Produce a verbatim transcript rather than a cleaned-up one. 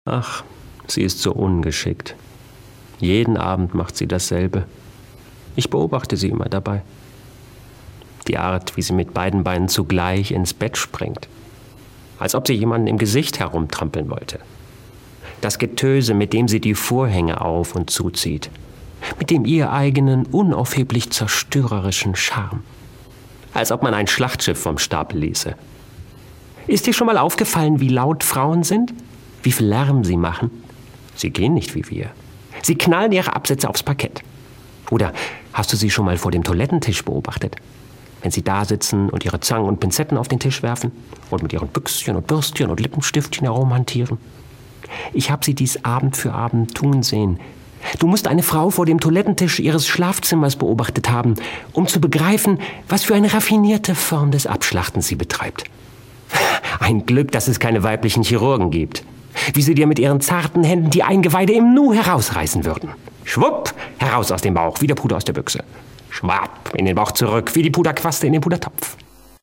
Ach, sie ist so ungeschickt. Jeden Abend macht sie dasselbe. Ich beobachte sie immer dabei. Die Art, wie sie mit beiden Beinen zugleich ins Bett springt. Als ob sie jemanden im Gesicht herumtrampeln wollte. Das Getöse, mit dem sie die Vorhänge auf- und zuzieht. Mit dem ihr eigenen, unaufheblich zerstörerischen Charme. Als ob man ein Schlachtschiff vom Stapel ließe. Ist dir schon mal aufgefallen, wie laut Frauen sind? Wie viel Lärm sie machen? Sie gehen nicht wie wir. Sie knallen ihre Absätze aufs Parkett. Oder hast du sie schon mal vor dem Toilettentisch beobachtet? Wenn sie da sitzen und ihre Zangen und Pinzetten auf den Tisch werfen und mit ihren Büchschen und Bürstchen und Lippenstiftchen herumhantieren. Ich habe sie dies Abend für Abend tun sehen. Du musst eine Frau vor dem Toilettentisch ihres Schlafzimmers beobachtet haben, um zu begreifen, was für eine raffinierte Form des Abschlachtens sie betreibt. Ein Glück, dass es keine weiblichen Chirurgen gibt. Wie sie dir mit ihren zarten Händen die Eingeweide im Nu herausreißen würden. Schwupp, heraus aus dem Bauch, wie der Puder aus der Büchse. Schwapp, in den Bauch zurück, wie die Puderquaste in den Pudertopf.